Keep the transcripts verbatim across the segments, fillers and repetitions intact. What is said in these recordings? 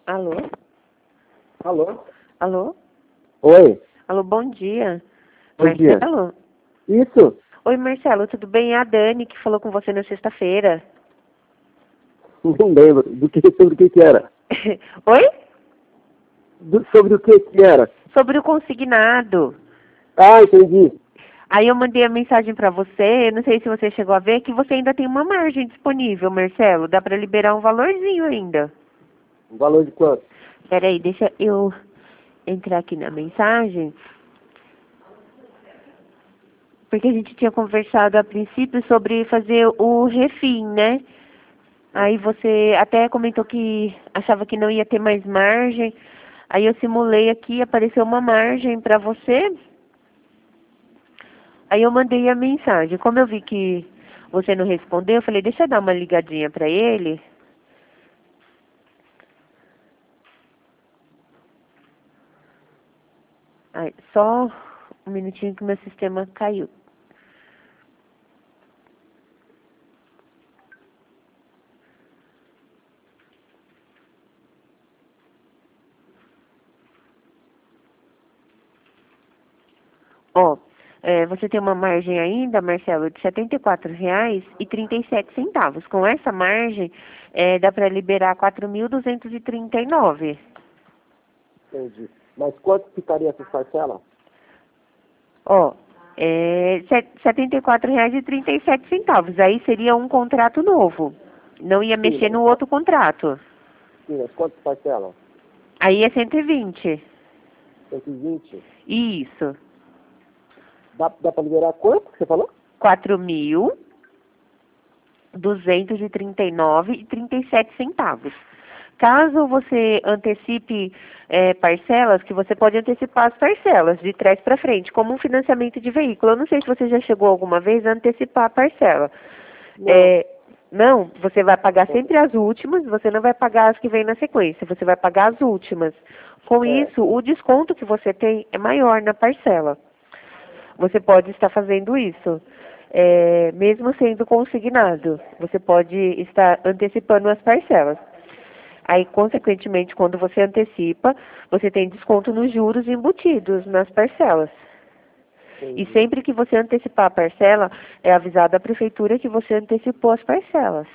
Alô? Alô? Alô? Oi, Alô, bom dia. bom dia. Marcelo? Isso? Oi, Marcelo, tudo bem? É a Dani que falou com você na sexta-feira. Não lembro. Do que, sobre o que que era? Oi? Do- sobre o que que era? Sobre o consignado. Ah, entendi. Aí eu mandei a mensagem pra você, eu não sei se você chegou a ver, que você ainda tem uma margem disponível, Marcelo. Dá pra liberar um valorzinho ainda. O valor de quanto? Peraí, deixa eu entrar aqui na mensagem. Porque a gente tinha conversado a princípio sobre fazer o refim, né? Aí você até comentou que achava que não ia ter mais margem. Aí eu simulei aqui, apareceu uma margem para você. Aí eu mandei a mensagem. Como eu vi que você não respondeu, eu falei, deixa eu dar uma ligadinha para ele. Aí, só um minutinho que meu sistema caiu. Ó, é, você tem uma margem ainda, Marcelo, de setenta e quatro reais e trinta e sete centavos. Com essa margem, é, dá para liberar quatro mil duzentos e trinta e nove. Entendi. Mas quanto ficaria essa parcela? Ó, é, set- setenta e quatro reais e trinta e sete centavos. Aí seria um contrato novo. Não ia Sim, mexer mas, no outro contrato. sim, mas quanto parcela? Aí é cento e vinte. cento e vinte? Isso. Dá, dá para liberar quanto que você falou? quatro mil duzentos e trinta e nove e trinta e sete centavos. Caso você antecipe é, parcelas, que você pode antecipar as parcelas de trás para frente, como um financiamento de veículo. Eu não sei se você já chegou alguma vez a antecipar a parcela. Não. É, não, você vai pagar sempre as últimas, você não vai pagar as que vêm na sequência, você vai pagar as últimas. Com É, isso, o desconto que você tem é maior na parcela. Você pode estar fazendo isso, é, mesmo sendo consignado. Você pode estar antecipando as parcelas. Aí, consequentemente, quando você antecipa, você tem desconto nos juros embutidos nas parcelas. E entendi. sempre que você antecipar a parcela, é avisado a prefeitura que você antecipou as parcelas.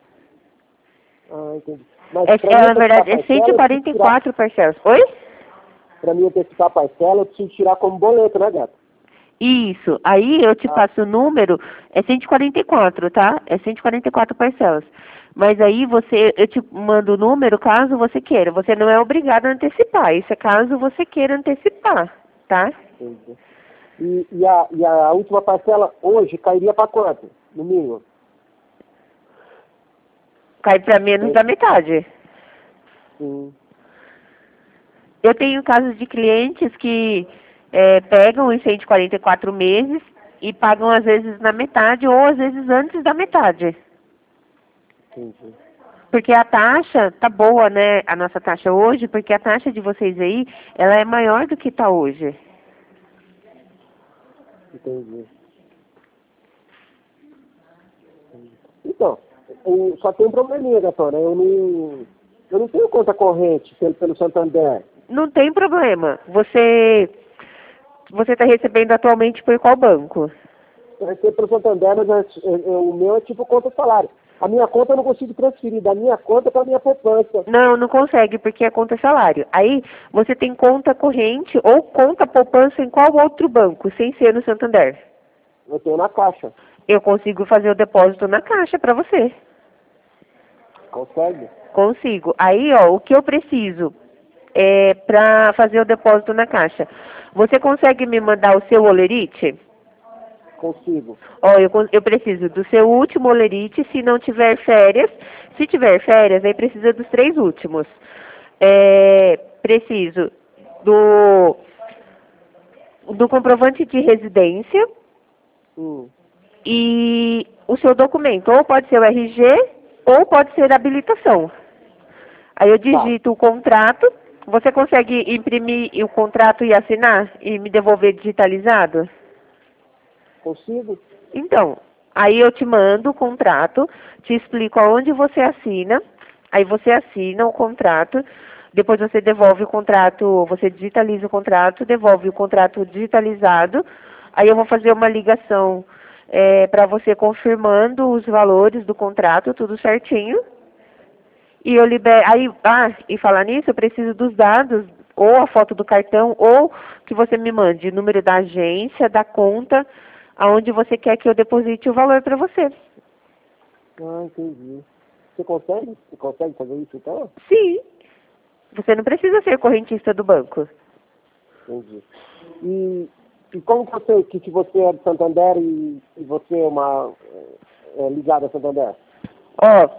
Ah, entendi. Mas É, para é, mim na antecipar a verdade, é parcela, cento e eu preciso quarenta e tirar... quatro parcelas. Oi? Para mim antecipar a parcela, eu preciso tirar como boleto, né, gato? Isso. Aí eu te Ah, passo o número, é cento e quarenta e quatro, tá? É cento e quarenta e quatro parcelas. Mas aí você, eu te mando o número caso você queira. Você não é obrigado a antecipar. Isso é caso você queira antecipar, tá? entendi. E, e, a, e a última parcela hoje cairia para quanto? No mínimo? Cai para menos É, da metade. sim. Eu tenho casos de clientes que é, pegam os cento e quarenta e quatro meses e pagam às vezes na metade ou às vezes antes da metade. Entendi. Porque a taxa tá boa, né? A nossa taxa hoje, porque a taxa de vocês aí, ela é maior do que tá hoje. Entendi. Então, eu só tem um probleminha, Gatona. Eu não, eu não tenho conta corrente pelo, pelo Santander. Não tem problema. Você você está recebendo atualmente por qual banco? Eu recebo pelo Santander, mas é- é- é- o meu é tipo conta salário. A minha conta eu não consigo transferir da minha conta para a minha poupança. Não, não consegue, porque é conta salário. Aí você tem conta corrente ou conta poupança em qual outro banco, sem ser no Santander? Eu tenho na caixa. Eu consigo fazer o depósito na caixa para você. Consegue? Consigo. Aí, ó, o que eu preciso é para fazer o depósito na caixa. Você consegue me mandar o seu olerite? Consigo. Ó, eu, con- eu preciso do seu último olerite, se não tiver férias. Se tiver férias, aí precisa dos três últimos. É, preciso do, do comprovante de residência Hum, e o seu documento. Ou pode ser o R G, ou pode ser a habilitação. Aí eu tá. digito o contrato. Você consegue imprimir o contrato e assinar e me devolver digitalizado? Consigo? Então, aí eu te mando o contrato, te explico aonde você assina, aí você assina o contrato, depois você devolve o contrato, você digitaliza o contrato, devolve o contrato digitalizado, aí eu vou fazer uma ligação é, para você confirmando os valores do contrato, tudo certinho. E eu libero, aí, ah, e falar nisso, eu preciso dos dados, ou a foto do cartão, ou que você me mande o número da agência, da conta, aonde você quer que eu deposite o valor para você. Ah, entendi. Você consegue? Você consegue fazer isso então? Sim. Você não precisa ser correntista do banco. Entendi. E, e como que você, que, que você é de Santander e, e você é uma é, ligada a Santander? Ó,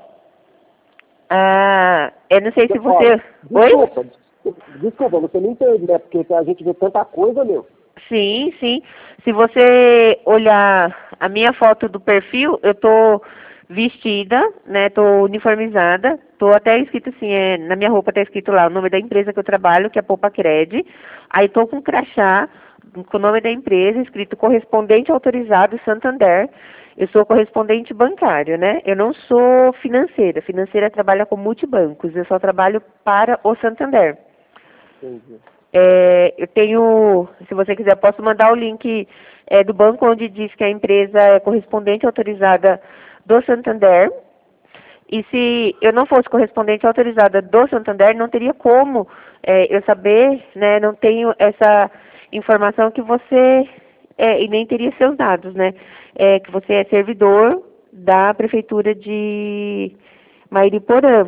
ah, eu não sei se você... Olha, Oi? desculpa, desculpa, desculpa, você não entende, né? Porque a gente vê tanta coisa, meu. Sim, sim. Se você olhar a minha foto do perfil, eu tô vestida, né? Tô uniformizada. Tô até escrito assim, é, na minha roupa tá escrito lá o nome da empresa que eu trabalho, que é a Poupa Cred. Aí tô com um crachá com o nome da empresa, escrito correspondente autorizado Santander. Eu sou correspondente bancário, né? Eu não sou financeira. Financeira trabalha com multibancos. Eu só trabalho para o Santander. Entendi. É, eu tenho, se você quiser, posso mandar o link é, do banco onde diz que a empresa é correspondente autorizada do Santander. E se eu não fosse correspondente autorizada do Santander, não teria como é, eu saber, né? Não tenho essa informação que você, é, e nem teria seus dados, né? É, que você é servidor da Prefeitura de Mairiporã.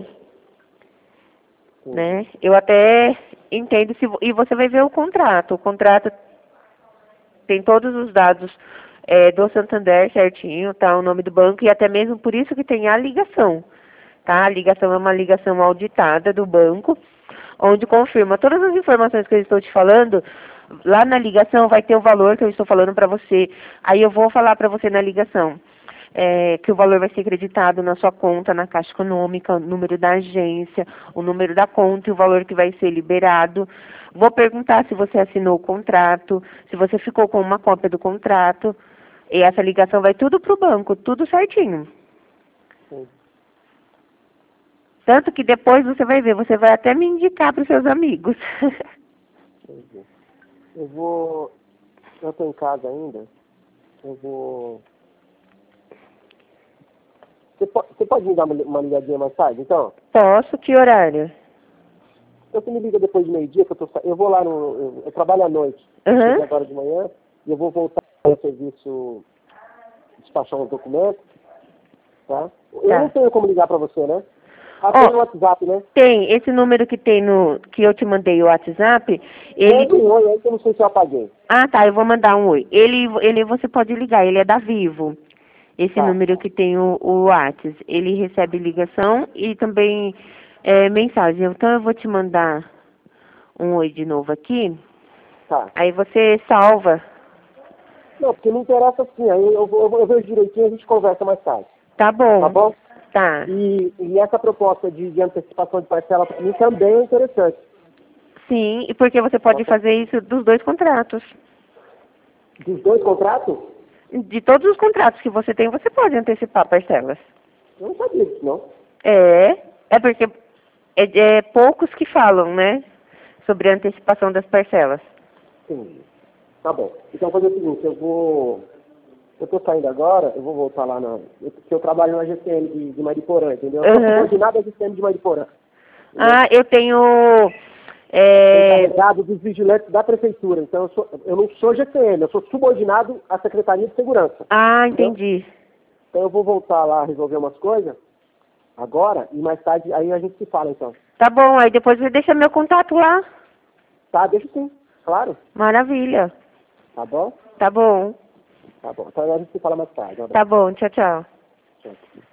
Né? Eu até entendo, se, e você vai ver o contrato. O contrato tem todos os dados é, do Santander certinho, tá? O nome do banco e até mesmo por isso que tem a ligação, tá? A ligação é uma ligação auditada do banco, onde confirma todas as informações que eu estou te falando. Lá na ligação vai ter o valor que eu estou falando para você. Aí eu vou falar para você na ligação. É, que o valor vai ser creditado na sua conta, na Caixa Econômica, o número da agência, o número da conta e o valor que vai ser liberado. Vou perguntar se você assinou o contrato, se você ficou com uma cópia do contrato. E essa ligação vai tudo para o banco, tudo certinho. Sim. Tanto que depois você vai ver, você vai até me indicar para os seus amigos. Entendi. Eu vou... Eu estou em casa ainda. Eu vou... Você pode, você pode me dar uma, uma ligadinha mais tarde, então? Posso? Que horário? Então você me liga depois de meio-dia, que eu, tô, sa- eu vou lá no... Eu, eu trabalho à noite. Uhum. Cheguei agora de manhã. E eu vou voltar ao serviço... Despachar um documento. Tá? Eu Tá. não tenho como ligar para você, né? Ah, Ó, tem o WhatsApp, né? Tem, esse número que tem no, que eu te mandei o WhatsApp, ele... Manda um oi aí que eu não sei se eu apaguei. Ah, tá, eu vou mandar um oi. Ele, ele você pode ligar, ele é da Vivo. Esse Tá. número que tem o, o WhatsApp, ele recebe ligação e também é, mensagem. Então eu vou te mandar um oi de novo aqui. Tá. Aí você salva. Não, porque não interessa assim. Aí eu, vou- eu, vou- eu vejo direitinho e a gente conversa mais tarde. Tá bom. Tá bom? Tá. E, e essa proposta de, de antecipação de parcela para mim também é interessante. Sim, e porque você pode fazer isso dos dois contratos. Dos dois contratos? De todos os contratos que você tem, você pode antecipar parcelas. Eu não sabia disso, não. É, é porque é, é poucos que falam, né, sobre a antecipação das parcelas. Entendi. Tá bom. Então vou fazer o seguinte, eu vou... Eu tô saindo agora, eu vou voltar lá na... Eu, porque eu trabalho na G C M de, de Mariporã, entendeu? Eu sou Uhum. subordinado à G C M de Mariporã. Ah, eu tenho... Sou É, encarregado dos vigilantes da prefeitura. Então eu, sou, eu não sou G C M, eu sou subordinado à Secretaria de Segurança. ah, Entendeu? entendi. Então eu vou voltar lá resolver umas coisas agora e mais tarde aí a gente se fala então. Tá bom, aí depois você deixa meu contato lá. Tá, deixa sim, claro. Maravilha. Tá bom? Tá bom. Tá bom. Então a gente se fala mais tarde. Um abraço. Tá bom, tchau, tchau. Tchau.